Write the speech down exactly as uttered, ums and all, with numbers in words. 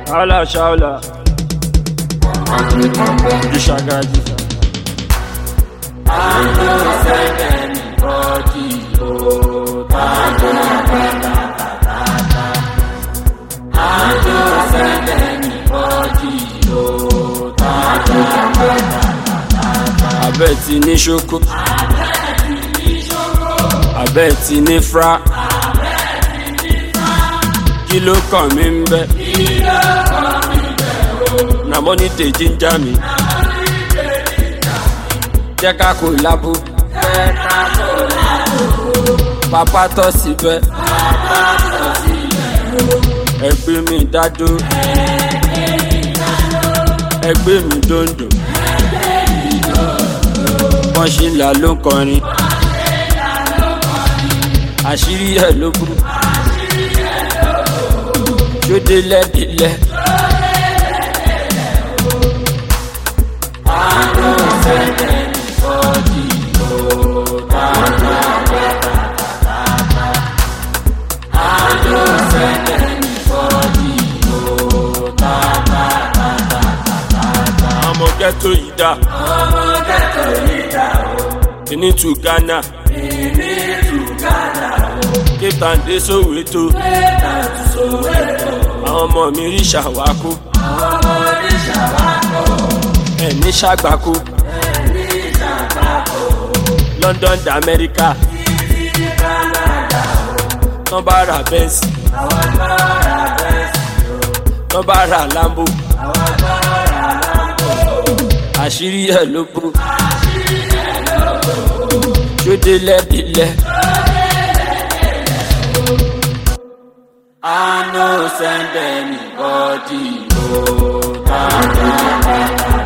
Shaula, shaula. Ishagaji. I don't send anybody. Oh, I don't send anybody. Oh, Abẹ́ ti ní ṣókó. Abẹ́ ti ní fra. Kí ló kàn mí ń bẹ́? Na money dey ginger me. Jẹ́ ká kò lábú. Papa tọ́ síbẹ̀. Ẹgbẹ́ mi dádó. Ẹgbẹ́ mi dòndò. Wọ́n ṣì ń là ló ń kọrin. Àṣírí ẹ̀ ló burú. Jóde lẹ́dílẹ̀. I don't send anybody. Oh, I don't send anybody. Oh, Ọmọ ghetto yìí dá. ọmọ ghetto yìí dá o. Kìíní to Ghana. Ìní to Ghana o. Cape Town dé Soweto. Lẹ́tà tó Soweto. Àwọn ọmọ mi rí ṣàwákó. Àwọn ọmọ oníṣà wá kọ́. Ẹ̀ ní ṣàgbákó. Ẹ̀mí ìṣàpapọ̀. London dá Amẹ́ríkà. Títí ní Canada o. Tán bá ra Benz. Àwọn gbọ́ra bẹ́sì o. Tán bá ra Lambo. Àwọn gbọ́ra lápò o. Àṣírí ẹ̀ ló burú. Àṣírí ẹ̀ lóko. Jóde lẹ́dílẹ̀. I no send anybody. Oh, da, da, da, da.